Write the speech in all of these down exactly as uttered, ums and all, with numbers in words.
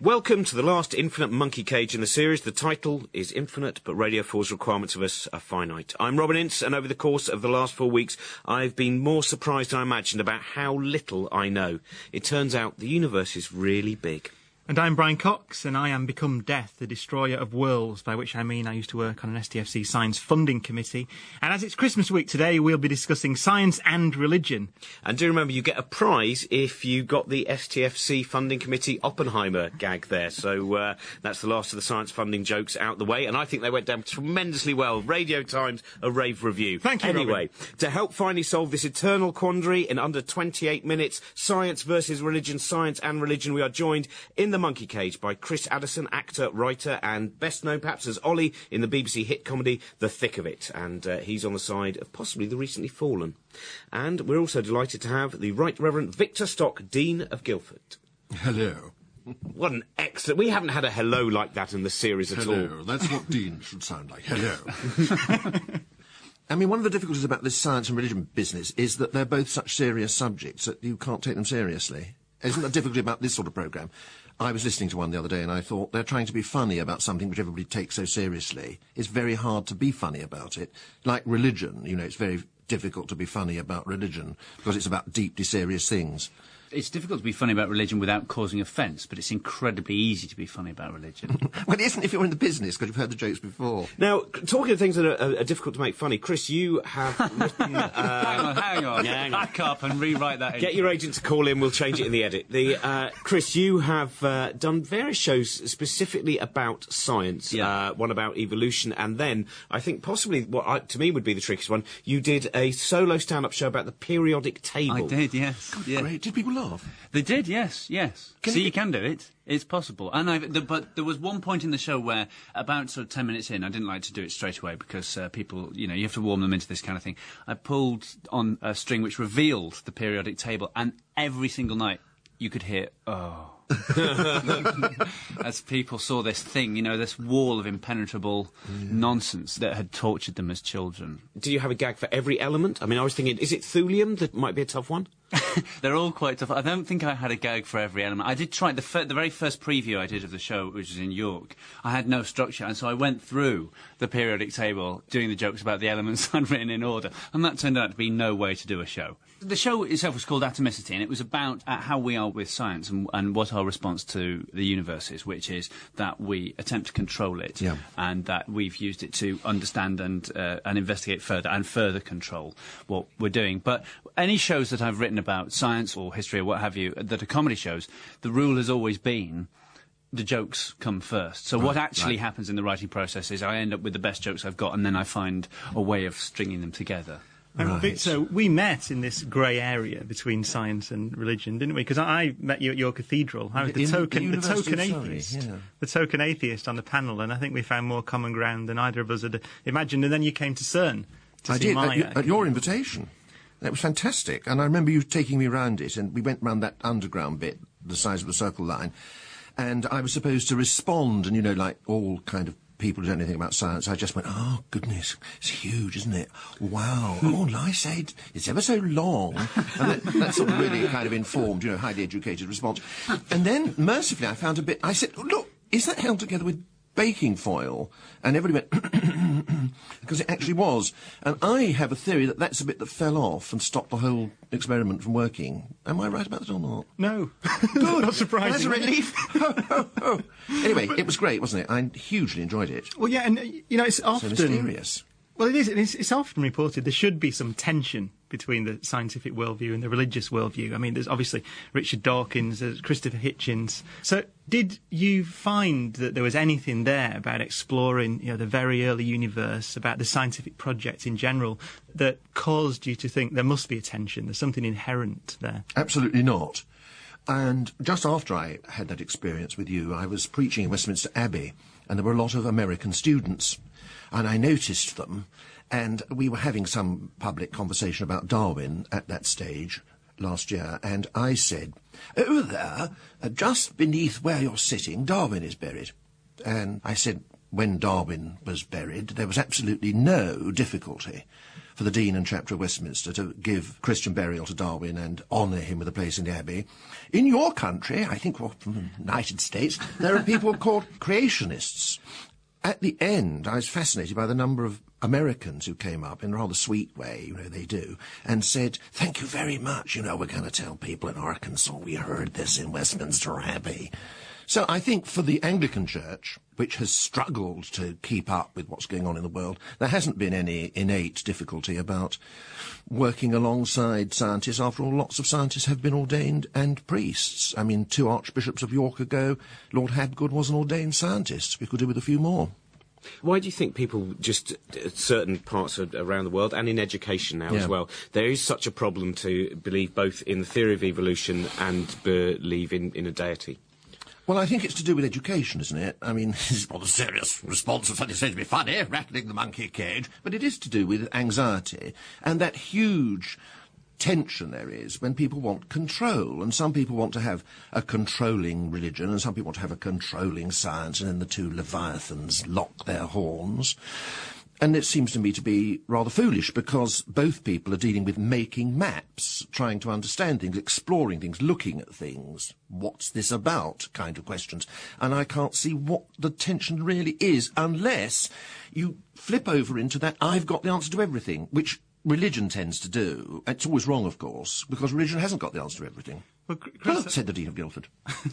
Welcome to the last Infinite Monkey Cage in the series. The title is Infinite, but Radio four's requirements of us are finite. I'm Robin Ince, and over the course of the last four weeks, I've been more surprised than I imagined about how little I know. It turns out the universe is really big. And I'm Brian Cox, and I am Become Death, the destroyer of worlds, by which I mean I used to work on an S T F C Science Funding Committee. And as it's Christmas week today, we'll be discussing science and religion. And do remember, you get a prize if you got the S T F C Funding Committee Oppenheimer gag there. So uh, that's the last of the science funding jokes out the way, and I think they went down tremendously well. Radio Times, a rave review. Thank you, Anyway, Robin. To help finally solve this eternal quandary in under twenty-eight minutes, science versus religion, science and religion, we are joined in the Monkey Cage by Chris Addison, actor, writer, and best known perhaps as Ollie in the B B C hit comedy The Thick of It. And uh, he's on the side of possibly the recently fallen. And we're also delighted to have the Right Reverend Victor Stock, Dean of Guildford. Hello. What an excellent... We haven't had a hello like that in the series at Hello. all. Hello. That's what Dean should sound like. Hello. I mean, one of the difficulties about this science and religion business is that they're both such serious subjects that you can't take them seriously. Isn't the difficulty about this sort of programme? I was listening to one the other day and I thought they're trying to be funny about something which everybody takes so seriously. It's very hard to be funny about it. Like religion, you know, it's very difficult to be funny about religion because it's about deeply serious things. It's difficult to be funny about religion without causing offence, but it's incredibly easy to be funny about religion. Well, it isn't if you're in the business, because you've heard the jokes before. Now, talking of things that are, are difficult to make funny, Chris, you have written... Uh, hang on, hang on. Yeah, hang on. Back up and rewrite that. Get your agent to call in, we'll change it in the edit. The uh, Chris, you have uh, done various shows specifically about science, yeah. uh, one about evolution, and then, I think possibly, what I, to me would be the trickiest one, you did a solo stand-up show about the periodic table. I did, yes. Yeah. Great. Did people laugh? They did, yes, yes. Can See, you... you can do it. It's possible. And I've, the, but there was one point in the show where, about sort of ten minutes in, I didn't like to do it straight away because uh, people, you know, you have to warm them into this kind of thing. I pulled on a string which revealed the periodic table, and every single night you could hear, oh. As people saw this thing, you know, this wall of impenetrable yeah. nonsense that had tortured them as children. Do you have a gag for every element? I mean, I was thinking, is it thulium that might be a tough one? They're all quite tough. I don't think I had a gag for every element. I did try, the, fir the very first preview I did of the show, which was in York, I had no structure, and so I went through the periodic table doing the jokes about the elements I'd written in order, and that turned out to be no way to do a show. The show itself was called Atomicity, and it was about uh, how we are with science and, and what our response to the universe is, which is that we attempt to control it, yeah. and that we've used it to understand and, uh, and investigate further and further control what we're doing. But any shows that I've written about science or history or what have you that are comedy shows, the rule has always been the jokes come first. So right, what actually right. happens in the writing process is I end up with the best jokes I've got, and then I find a way of stringing them together. And right. Victor, we met in this grey area between science and religion, didn't we? Because I met you at your cathedral. I was the, in token, the, the token Surrey, atheist, yeah. the token atheist on the panel, and I think we found more common ground than either of us had imagined. And then you came to CERN to I see did, my at, you, at your invitation. That was fantastic, and I remember you taking me round it, and we went round that underground bit, the size of the Circle Line, and I was supposed to respond, and you know, like all kind of people who don't know anything about science, I just went, oh, goodness, it's huge, isn't it? Wow. Oh, Lysaid, it's ever so long. And that, that sort of really kind of informed, you know, highly educated response. And then, mercifully, I found a bit, I said, oh, look, is that held together with baking foil? And everybody went, because it actually was. And I have a theory that that's a bit that fell off and stopped the whole experiment from working. Am I right about that or not? No. Good. Not surprising. That's a relief. oh, oh, oh. Anyway, it was great, wasn't it? I hugely enjoyed it. Well, yeah, and, uh, you know, it's often... So mysterious. Well, it is. It's, it's often reported there should be some tension between the scientific worldview and the religious worldview. I mean, there's obviously Richard Dawkins, there's Christopher Hitchens. So did you find that there was anything there about exploring, you know, the very early universe, about the scientific project in general, that caused you to think there must be a tension, there's something inherent there? Absolutely not. And just after I had that experience with you, I was preaching in Westminster Abbey, and there were a lot of American students. And I noticed them, and we were having some public conversation about Darwin at that stage last year, and I said, over there, uh, just beneath where you're sitting, Darwin is buried. And I said, when Darwin was buried, there was absolutely no difficulty. for the Dean and Chapter of Westminster to give Christian burial to Darwin and honour him with a place in the Abbey. In your country, I think well, from the United States, there are people called creationists. At the end, I was fascinated by the number of Americans who came up in a rather sweet way, you know, they do, and said, thank you very much, you know, we're going to tell people in Arkansas we heard this in Westminster Abbey. So I think for the Anglican Church, which has struggled to keep up with what's going on in the world, there hasn't been any innate difficulty about working alongside scientists. After all, lots of scientists have been ordained and priests. I mean, two archbishops of York ago, Lord Habgood was an ordained scientist. We could do with a few more. Why do you think people just, at certain parts of, around the world, and in education now Yeah. as well, there is such a problem to believe both in the theory of evolution and believe in, in a deity? Well, I think it's to do with education, isn't it? I mean, this is not a serious response of something said to be funny, rattling the monkey cage, but it is to do with anxiety and that huge tension there is when people want control, and some people want to have a controlling religion and some people want to have a controlling science, and then the two leviathans lock their horns. And it seems to me to be rather foolish, because both people are dealing with making maps, trying to understand things, exploring things, looking at things. What's this about? Kind of questions. And I can't see what the tension really is, unless you flip over into that I've got the answer to everything, which religion tends to do. It's always wrong, of course, because religion hasn't got the answer to everything. Well, Chris, Well, said the Dean of Guildford.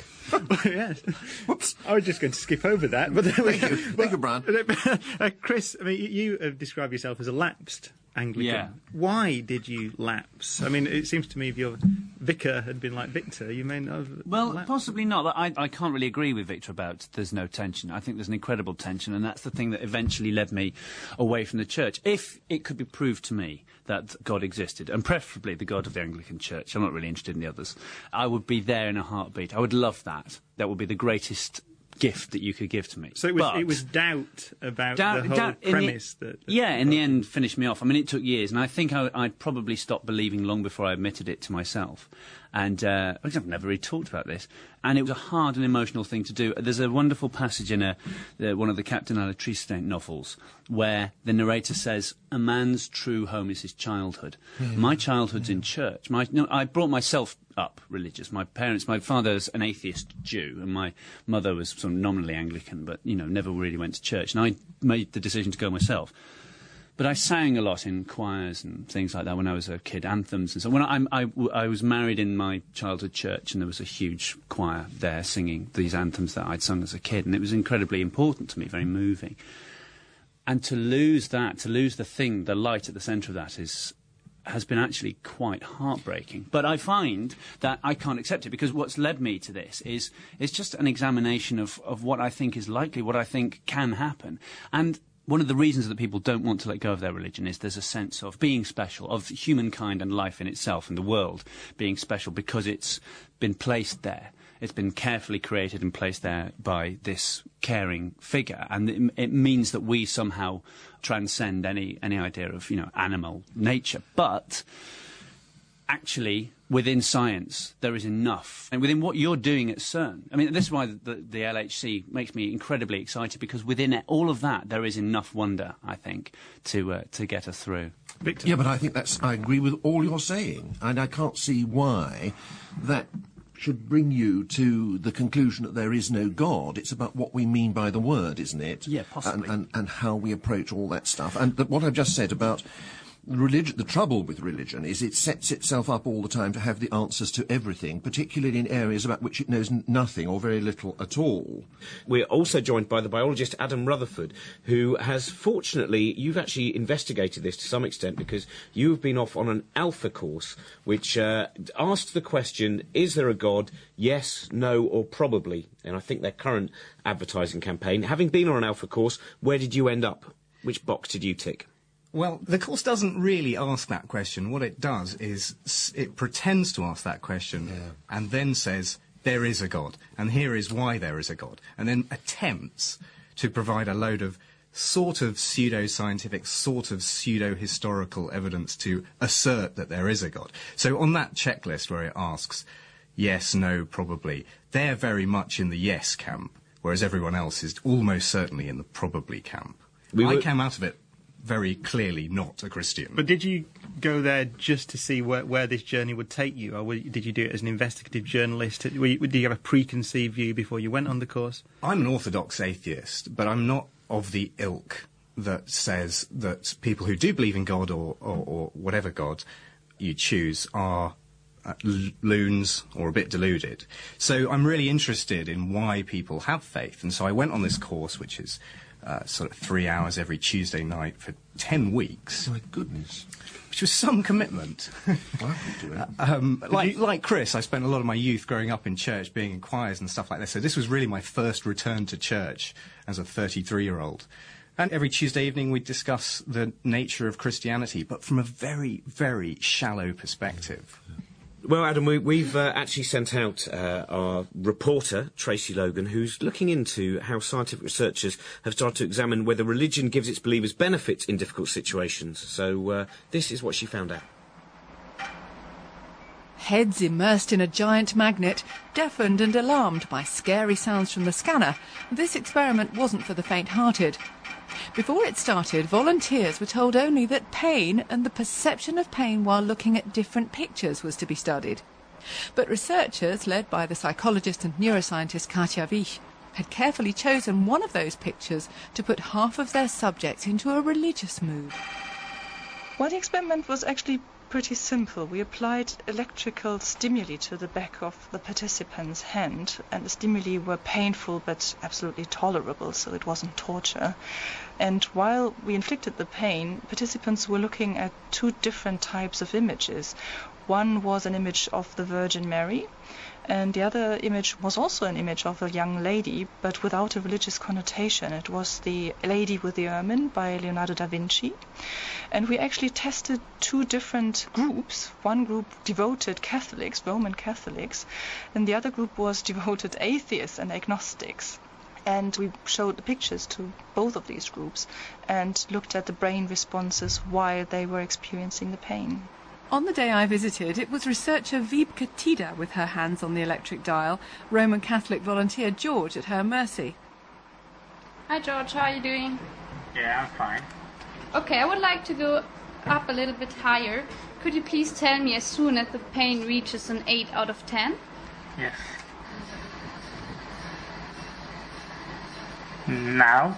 yes. Whoops. I was just going to skip over that, but Thank you. Thank you, Brian. uh, Chris, I mean, you, you have described yourself as a lapsed Anglican. Yeah. Why did you lapse? I mean, it seems to me if your vicar had been like Victor, you may not have Well, lapsed. possibly not. I, I can't really agree with Victor about there's no tension. I think there's an incredible tension, and that's the thing that eventually led me away from the church. If it could be proved to me that God existed, and preferably the God of the Anglican Church, I'm not really interested in the others, I would be there in a heartbeat. I would love that. That would be the greatest gift that you could give to me. So it was, But it was doubt about doubt- the whole doubt in the- premise that, that... Yeah, in the end, finished me off. I mean, it took years, and I think I, I'd probably stopped believing long before I admitted it to myself. And uh, I've never really talked about this. And it was a hard and emotional thing to do. There's a wonderful passage in a, uh, one of the Captain Alatriste novels where the narrator says, a man's true home is his childhood. Mm. My childhood's mm. in church. My, no, I brought myself up religious. My parents, my father's an atheist Jew, and my mother was sort of nominally Anglican, but, you know, never really went to church. And I made the decision to go myself. But I sang a lot in choirs and things like that when I was a kid, anthems and so. When I, I, I was married in my childhood church, and there was a huge choir there singing these anthems that I'd sung as a kid, and it was incredibly important to me, very moving. And to lose that, to lose the thing, the light at the centre of that, is has been actually quite heartbreaking. But I find that I can't accept it, because what's led me to this is it's just an examination of, of what I think is likely, what I think can happen. And one of the reasons that people don't want to let go of their religion is there's a sense of being special, of humankind and life in itself and the world being special because it's been placed there. It's been carefully created and placed there by this caring figure, and it, it means that we somehow transcend any any idea of, you know, animal nature. But actually, within science, there is enough. And within what you're doing at CERN, I mean, this is why the, the, the L H C makes me incredibly excited, because within it, all of that, there is enough wonder, I think, to uh, to get us through. Victor? Yeah, but I think that's, I agree with all you're saying, and I can't see why that should bring you to the conclusion that there is no God. It's about what we mean by the word, isn't it? Yeah, possibly. And, and, and how we approach all that stuff. And the, what I've just said about religion, the trouble with religion is it sets itself up all the time to have the answers to everything, particularly in areas about which it knows n- nothing or very little at all. We're also joined by the biologist Adam Rutherford, who has, fortunately, you've actually investigated this to some extent, because you have been off on an alpha course which uh, asked the question, is there a God? Yes, no, or probably. And I think their current advertising campaign. Having been on an alpha course, where did you end up? Which box did you tick? Well, the course doesn't really ask that question. What it does is s- it pretends to ask that question Yeah. and then says, there is a God, and here is why there is a God, and then attempts to provide a load of sort of pseudo-scientific, sort of pseudo-historical evidence to assert that there is a God. So on that checklist where it asks, yes, no, probably, they're very much in the yes camp, whereas everyone else is almost certainly in the probably camp. We I were- came out of it very clearly not a Christian. But did you go there just to see where, where this journey would take you, or did you do it as an investigative journalist? Were you, did you have a preconceived view before you went on the course? I'm an orthodox atheist, but I'm not of the ilk that says that people who do believe in God or, or, or whatever God you choose are uh, l- loons or a bit deluded. So I'm really interested in why people have faith. And so I went on this course, which is uh, sort of three hours every Tuesday night for ten weeks. Oh, my goodness. Which was some commitment. I could do it. um, like, like Chris, I spent a lot of my youth growing up in church, being in choirs and stuff like this. So this was really my first return to church as a thirty-three-year-old. And every Tuesday evening we'd discuss the nature of Christianity, but from a very, very shallow perspective. Well, Adam, we, we've uh, actually sent out uh, our reporter, Tracy Logan, who's looking into how scientific researchers have started to examine whether religion gives its believers benefits in difficult situations. So uh, this is what she found out. Heads immersed in a giant magnet, deafened and alarmed by scary sounds from the scanner, this experiment wasn't for the faint-hearted. Before it started, volunteers were told only that pain and the perception of pain while looking at different pictures was to be studied. But researchers, led by the psychologist and neuroscientist Katja Wich, had carefully chosen one of those pictures to put half of their subjects into a religious mood. Well, the experiment was actually pretty simple. We applied electrical stimuli to the back of the participant's hand, and the stimuli were painful but absolutely tolerable, so it wasn't torture. And while we inflicted the pain, participants were looking at two different types of images. One was an image of the Virgin Mary, and the other image was also an image of a young lady, but without a religious connotation. It was the Lady with the Ermine by Leonardo da Vinci. And we actually tested two different groups. One group devoted Catholics, Roman Catholics, and the other group was devoted atheists and agnostics. And we showed the pictures to both of these groups and looked at the brain responses while they were experiencing the pain. On the day I visited, it was researcher Wiebke Tida with her hands on the electric dial, Roman Catholic volunteer George at her mercy. Hi George, how are you doing? Yeah, I'm fine. Okay, I would like to go up a little bit higher. Could you please tell me as soon as the pain reaches an eight out of ten? Yes. Now?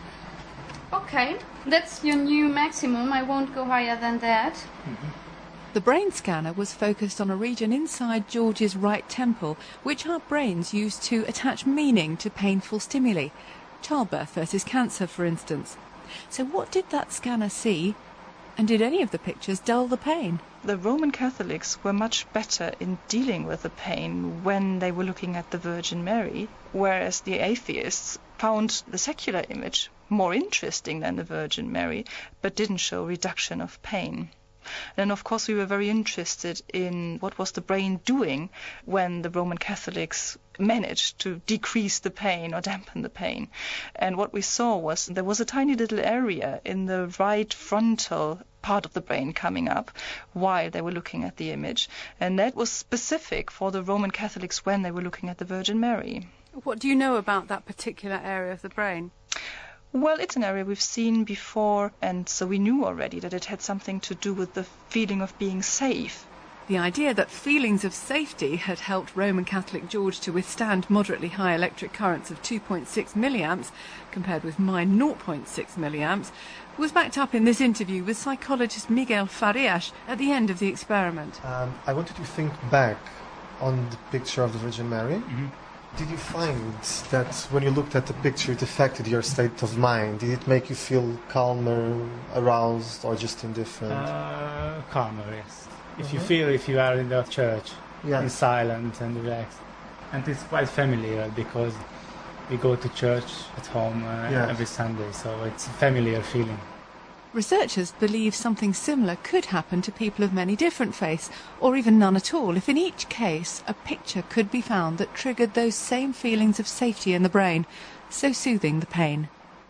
Okay, that's your new maximum. I won't go higher than that. Mm-hmm. The brain scanner was focused on a region inside George's right temple, which our brains use to attach meaning to painful stimuli. Childbirth versus cancer, for instance. So what did that scanner see? And did any of the pictures dull the pain? The Roman Catholics were much better in dealing with the pain when they were looking at the Virgin Mary, whereas the atheists found the secular image more interesting than the Virgin Mary, but didn't show reduction of pain. And of course we were very interested in what was the brain doing when the Roman Catholics managed to decrease the pain or dampen the pain. And what we saw was there was a tiny little area in the right frontal part of the brain coming up while they were looking at the image. And that was specific for the Roman Catholics when they were looking at the Virgin Mary. What do you know about that particular area of the brain? Well, it's an area we've seen before, and so we knew already that it had something to do with the feeling of being safe. The idea that feelings of safety had helped Roman Catholic George to withstand moderately high electric currents of two point six milliamps, compared with mine zero point six milliamps, was backed up in this interview with psychologist Miguel Farias at the end of the experiment. Um, I wanted to think back on the picture of the Virgin Mary. Mm-hmm. Did you find that when you looked at the picture it affected your state of mind? Did it make you feel calmer, aroused, or just indifferent? Uh, calmer, yes. If Mm-hmm. you feel if you are in the church, Yeah. in silent and relaxed. And it's quite familiar because we go to church at home uh, Yes. every Sunday, so it's a familiar feeling. Researchers believe something similar could happen to people of many different faiths, or even none at all, if in each case a picture could be found that triggered those same feelings of safety in the brain, so soothing the pain.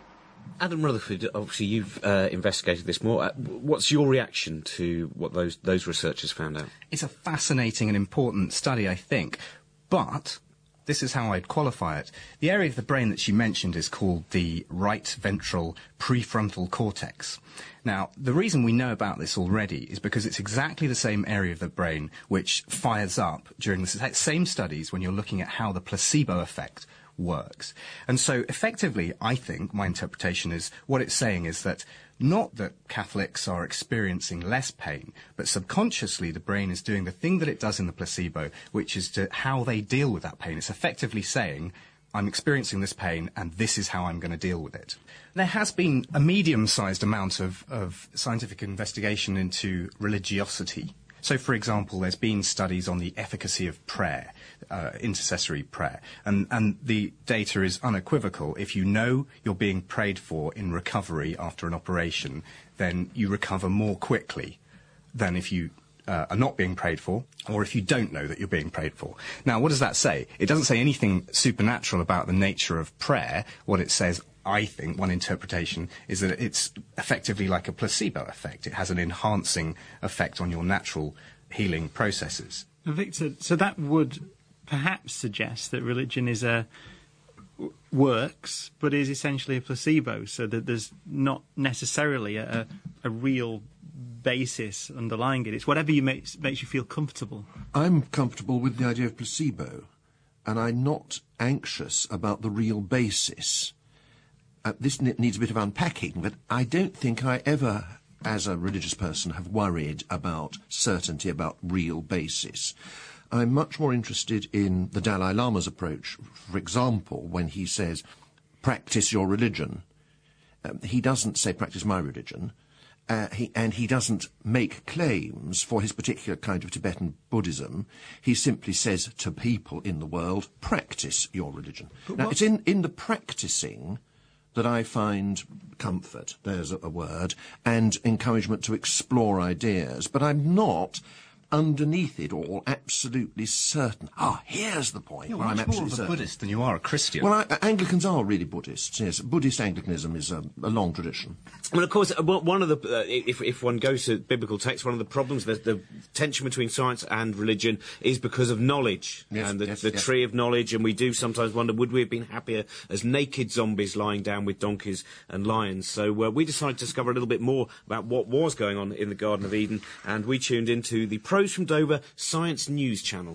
Adam Rutherford, obviously you've uh, investigated this more. Uh, what's your reaction to what those those researchers found out? It's a fascinating and important study, I think, but this is how I'd qualify it. The area of the brain that she mentioned is called the right ventral prefrontal cortex. Now, the reason we know about this already is because it's exactly the same area of the brain which fires up during the same studies when you're looking at how the placebo effect works. And so, effectively, I think, my interpretation is, what it's saying is that not that Catholics are experiencing less pain, but subconsciously the brain is doing the thing that it does in the placebo, which is to how they deal with that pain. It's effectively saying, I'm experiencing this pain, and this is how I'm going to deal with it. There has been a medium-sized amount of, of scientific investigation into religiosity. So, for example, there's been studies on the efficacy of prayer, uh, intercessory prayer, and, and the data is unequivocal. If you know you're being prayed for in recovery after an operation, then you recover more quickly than if you uh, are not being prayed for, or if you don't know that you're being prayed for. Now, what does that say? It doesn't say anything supernatural about the nature of prayer. What it says, I think, one interpretation, is that it's effectively like a placebo effect. It has an enhancing effect on your natural healing processes. Victor, so that would perhaps suggest that religion is a works, but is essentially a placebo, so that there's not necessarily a, a real basis underlying it. It's whatever you makes, makes you feel comfortable. I'm comfortable with the idea of placebo, and I'm not anxious about the real basis. Uh, this needs a bit of unpacking, but I don't think I ever, as a religious person, have worried about certainty about real basis. I'm much more interested in the Dalai Lama's approach. For example, when he says, practice your religion, um, he doesn't say practice my religion, uh, he, and he doesn't make claims for his particular kind of Tibetan Buddhism. He simply says to people in the world, practice your religion. But now, what? It's in, in the practicing that I find comfort, there's a, a word, and encouragement to explore ideas. But I'm not, underneath it all, absolutely certain. Ah, here's the point. You're where much I'm more absolutely of a certain. Buddhist than you are a Christian. Well, I, Anglicans are really Buddhists, yes. Buddhist Anglicanism is a, a long tradition. Well, of course, one of the, uh, if, if one goes to biblical texts, one of the problems, the, the tension between science and religion is because of knowledge. Yes, and the, yes, the yes. tree of knowledge, and we do sometimes wonder, would we have been happier as naked zombies lying down with donkeys and lions? So uh, we decided to discover a little bit more about what was going on in the Garden of Eden, and we tuned into the Pros from Dover Science News Channel.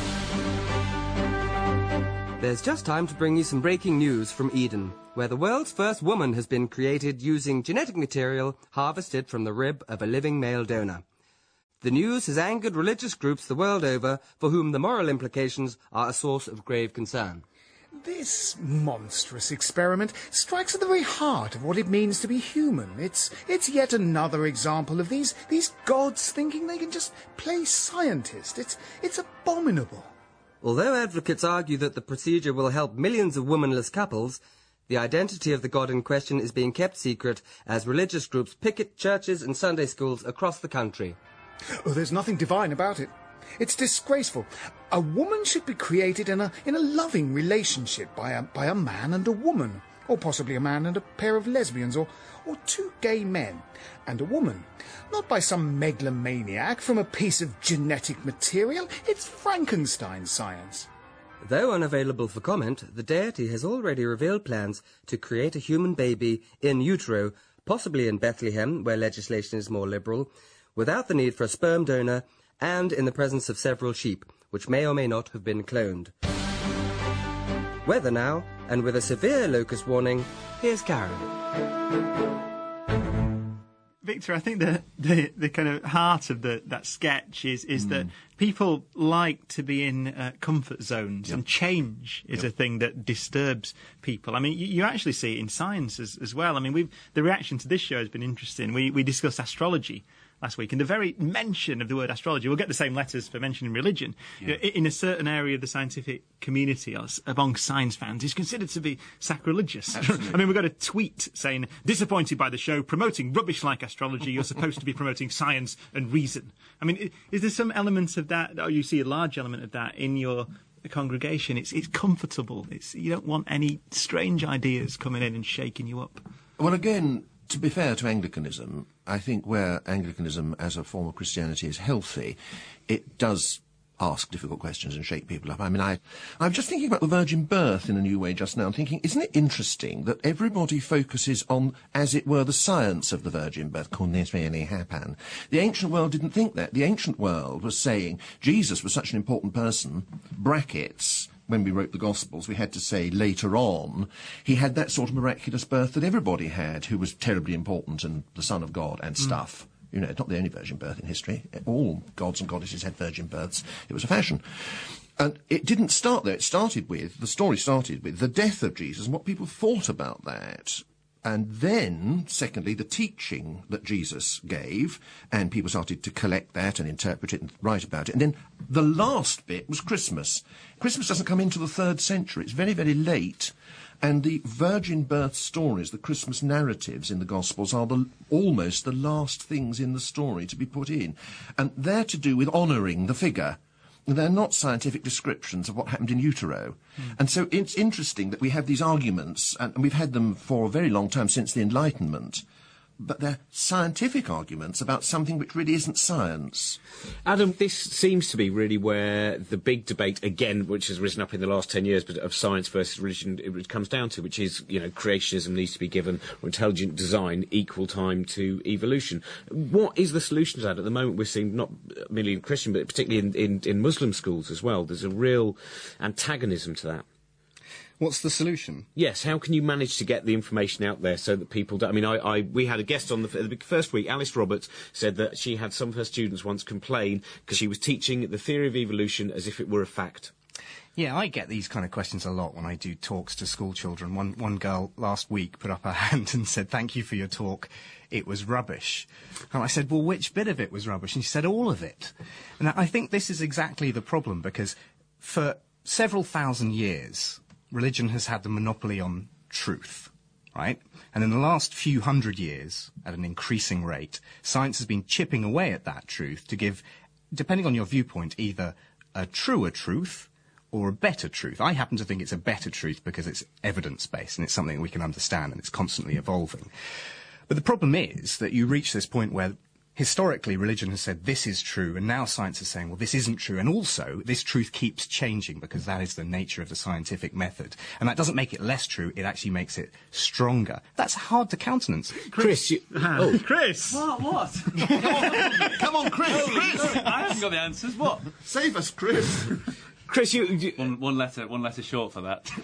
There's just time to bring you some breaking news from Eden, where the world's first woman has been created using genetic material harvested from the rib of a living male donor. The news has angered religious groups the world over, for whom the moral implications are a source of grave concern. This monstrous experiment strikes at the very heart of what it means to be human. It's it's yet another example of these these gods thinking they can just play scientist. It's it's abominable. Although advocates argue that the procedure will help millions of womanless couples, the identity of the god in question is being kept secret as religious groups picket churches and Sunday schools across the country. Oh, there's nothing divine about it. It's disgraceful. A woman should be created in a in a loving relationship by a by a man and a woman, or possibly a man and a pair of lesbians, or or two gay men and a woman, not by some megalomaniac from a piece of genetic material. It's Frankenstein science. Though unavailable for comment, the deity has already revealed plans to create a human baby in utero, possibly in Bethlehem, where legislation is more liberal, without the need for a sperm donor, and in the presence of several sheep, which may or may not have been cloned. Weather now, and with a severe locust warning, here's Karen. Victor, I think the, the, the kind of heart of the, that sketch is, is mm. that people like to be in uh, comfort zones, yep. and change is yep. a thing that disturbs people. I mean, you, you actually see it in science as, as well. I mean, we've, the reaction to this show has been interesting. We, we discussed astrology last week, and the very mention of the word astrology, we'll get the same letters for mentioning religion, yeah. in a certain area of the scientific community, or among science fans, is considered to be sacrilegious. I mean, we got a tweet saying, disappointed by the show, promoting rubbish like astrology, you're supposed to be promoting science and reason. I mean, is there some element of that, or you see a large element of that in your congregation? It's, it's comfortable. It's, you don't want any strange ideas coming in and shaking you up. Well, again, to be fair to Anglicanism, I think where Anglicanism as a form of Christianity is healthy, it does ask difficult questions and shake people up. I mean, I, I'm just thinking about the virgin birth in a new way just now. I'm thinking, isn't it interesting that everybody focuses on, as it were, the science of the virgin birth? Can this really happen? The ancient world didn't think that. The ancient world was saying Jesus was such an important person, brackets, when we wrote the Gospels, we had to say later on, he had that sort of miraculous birth that everybody had, who was terribly important and the Son of God and stuff. Mm. You know, it's not the only virgin birth in history. All gods and goddesses had virgin births. It was a fashion. And it didn't start there. It started with, the story started with the death of Jesus and what people thought about that. And then, secondly, the teaching that Jesus gave, and people started to collect that and interpret it and write about it. And then the last bit was Christmas. Christmas doesn't come into the third century. It's very, very late. And the virgin birth stories, the Christmas narratives in the Gospels, are the, almost the last things in the story to be put in. And they're to do with honouring the figure. They're not scientific descriptions of what happened in utero. Mm. And so it's interesting that we have these arguments, and we've had them for a very long time, since the Enlightenment, but they're scientific arguments about something which really isn't science. Adam, this seems to be really where the big debate, again, which has risen up in the last ten years, but of science versus religion, it comes down to, which is, you know, creationism needs to be given, or intelligent design, equal time to evolution. What is the solution to that? At the moment, we're seeing, not merely in Christian, but particularly in, in, in Muslim schools as well, there's a real antagonism to that. What's the solution? Yes, how can you manage to get the information out there so that people don't... I mean, I, I, we had a guest on the, the first week, Alice Roberts, said that she had some of her students once complain because she was teaching the theory of evolution as if it were a fact. Yeah, I get these kind of questions a lot when I do talks to school children. One, one girl last week put up her hand and said, "Thank you for your talk. It was rubbish." And I said, "Well, which bit of it was rubbish?" And she said, "All of it." And I think this is exactly the problem, because for several thousand years, religion has had the monopoly on truth, right? And in the last few hundred years, at an increasing rate, science has been chipping away at that truth to give, depending on your viewpoint, either a truer truth or a better truth. I happen to think it's a better truth because it's evidence-based and it's something we can understand and it's constantly evolving. But the problem is that you reach this point where historically, religion has said this is true, and now science is saying, well, this isn't true. And also, this truth keeps changing because that is the nature of the scientific method. And that doesn't make it less true, it actually makes it stronger. That's hard to countenance. Chris, you... Oh. Chris! What? What? Come on, Chris! Oh, Chris! I haven't got the answers. What? Save us, Chris! Chris, you... you... One, one letter, one letter short for that.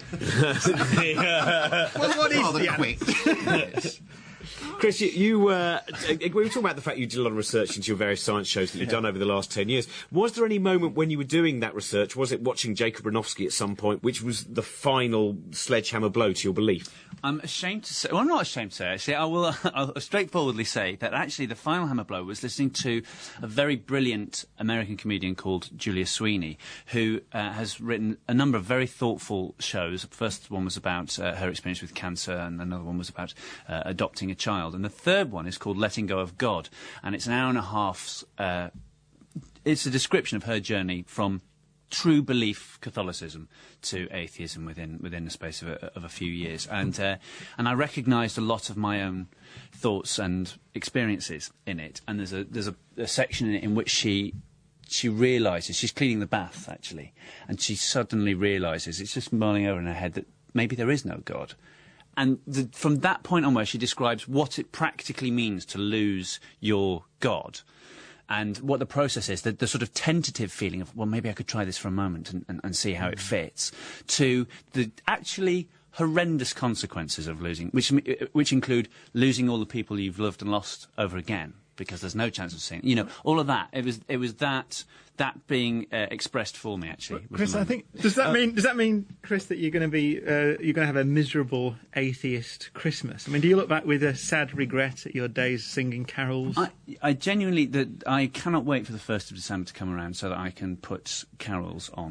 Well, what is the quick? Chris, you, you uh, we were talking about the fact you did a lot of research into your various science shows that you've yeah. done over the last ten years. Was there any moment when you were doing that research, was it watching Jacob Bronowski at some point, which was the final sledgehammer blow to your belief? I'm ashamed to say, well, I'm not ashamed to say, actually. I will I'll straightforwardly say that actually the final hammer blow was listening to a very brilliant American comedian called Julia Sweeney, who uh, has written a number of very thoughtful shows. The first one was about uh, her experience with cancer, and another one was about uh, adopting a child. And the third one is called Letting Go of God, and it's an hour and a half's... Uh, it's a description of her journey from true belief Catholicism to atheism within within the space of a, of a few years. And uh, and I recognised a lot of my own thoughts and experiences in it. And there's a there's a, a section in it in which she she realises, she's cleaning the bath, actually, and she suddenly realises, it's just mulling over in her head, that maybe there is no God. And the, from that point on, where she describes what it practically means to lose your God, and what the process is, the, the sort of tentative feeling of, well, maybe I could try this for a moment and, and, and see how it fits, to the actually horrendous consequences of losing, which which include losing all the people you've loved and lost over again, because there's no chance of seeing, you know, all of that. It was it was that that being uh, expressed for me, actually. Chris, I think does that uh, mean does that mean, Chris, that you're going to be uh, you're going to have a miserable atheist Christmas? I mean, do you look back with a sad regret at your days singing carols? I, I genuinely, that I cannot wait for the first of December to come around so that I can put carols on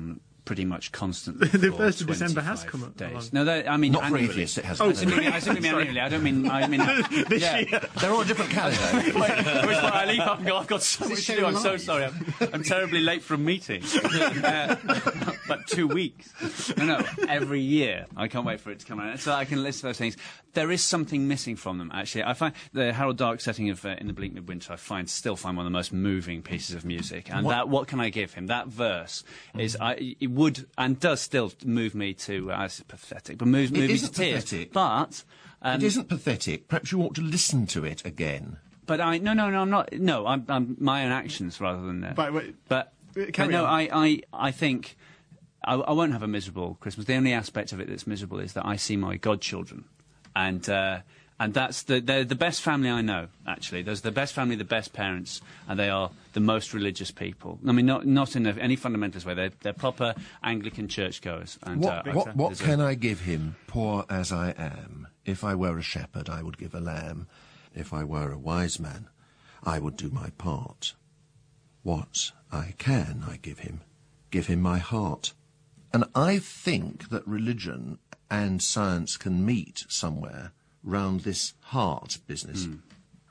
pretty much constantly. The for first of December has twenty-five come up days. along. No, that, I mean Not for annually. atheists, it hasn't. Oh, I simply mean, I simply mean annually. I don't mean. I mean This yeah. year. They're on a different calendar. Which one I leave up and go, I've got so much to do. I'm so sorry. I'm, I'm terribly late for a meeting. uh, but two weeks. No, no. Every year, I can't wait for it to come out, so I can list those things. There is something missing from them. Actually, I find the Harold Dark setting of uh, In the Bleak Midwinter. I find still find one of the most moving pieces of music. And What? that, what can I give him? That verse is, I, it would and does still move me to. Uh, it's pathetic, but moves It move me isn't to tears. pathetic. But. Um, It isn't pathetic. Perhaps you ought to listen to it again. But I no no no I'm not no I'm, I'm my own actions rather than that. But, wait, but, carry but no on. I, I I think I, I won't have a miserable Christmas. The only aspect of it that's miserable is that I see my godchildren, and uh, and that's the they're the best family I know. Actually, there's the best family, the best parents, and they are the most religious people. I mean, not not in a, any fundamentalist way. They're they're proper Anglican churchgoers. And What, uh, what, what there's a- can I give him, poor as I am? If I were a shepherd, I would give a lamb. If I were a wise man, I would do my part. What I can, I give him. Give him my heart. And I think that religion and science can meet somewhere round this heart business. Hmm.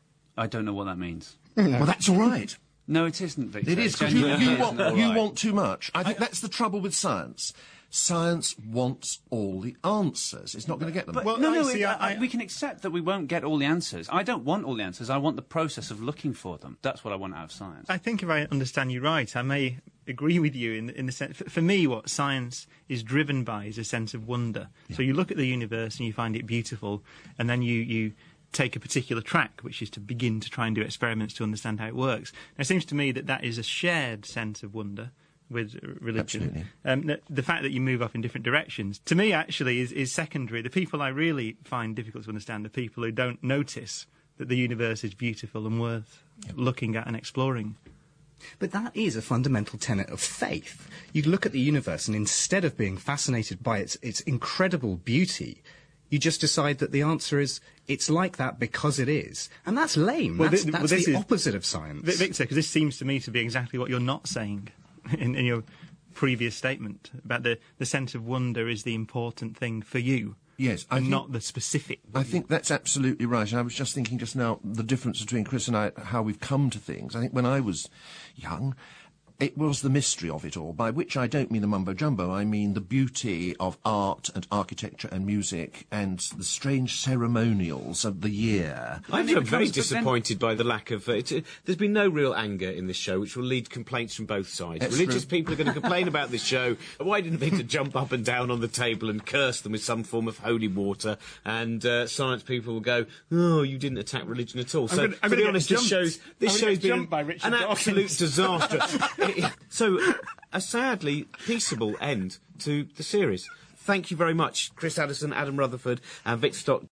I don't know what that means. Well, that's all right. No, it isn't, Victor. It is, because you, Genuinely you, isn't want, all you right. want too much. I think that's the trouble with science. Science wants all the answers. It's not going to get them. But Well, no, no, I see, it- I- I- we can accept that we won't get all the answers. I don't want all the answers. I want the process of looking for them. That's what I want out of science. I think if I understand you right, I may agree with you in, in the sense. For, for me, what science is driven by is a sense of wonder. So you look at the universe and you find it beautiful, and then you, you take a particular track, which is to begin to try and do experiments to understand how it works. And it seems to me that that is a shared sense of wonder with uh, religion. Absolutely. Um, the, the fact that you move off in different directions, to me, actually, is, is secondary. The people I really find difficult to understand are people who don't notice that the universe is beautiful and worth looking at and exploring. But that is a fundamental tenet of faith. You look at the universe, and instead of being fascinated by its, its incredible beauty, you just decide that the answer is it's like that because it is. And that's lame. Well, that's thi- well, that's this the is- opposite of science. Vi- Victor, because this seems to me to be exactly what you're not saying in, in your previous statement about the, the sense of wonder is the important thing for you. Yes, I and think- not the specific. I think that's absolutely right. And I was just thinking just now the difference between Chris and I, how we've come to things. I think when I was young, it was the mystery of it all, by which I don't mean the mumbo-jumbo, I mean the beauty of art and architecture and music and the strange ceremonials of the year. I'm it very becomes- disappointed by the lack of. Uh, it's, uh, there's been no real anger in this show, which will lead to complaints from both sides. That's Religious true. people are going to complain about this show. Why didn't Victor jump up and down on the table and curse them with some form of holy water? And uh, science people will go, "Oh, you didn't attack religion at all." So, gonna- I'm to gonna be get honest, this jumped. show's this I'm gonna show's get been jumped by Richard an Dawkins. absolute disaster. So, a sadly peaceable end to the series. Thank you very much, Chris Addison, Adam Rutherford, and Victor Stock.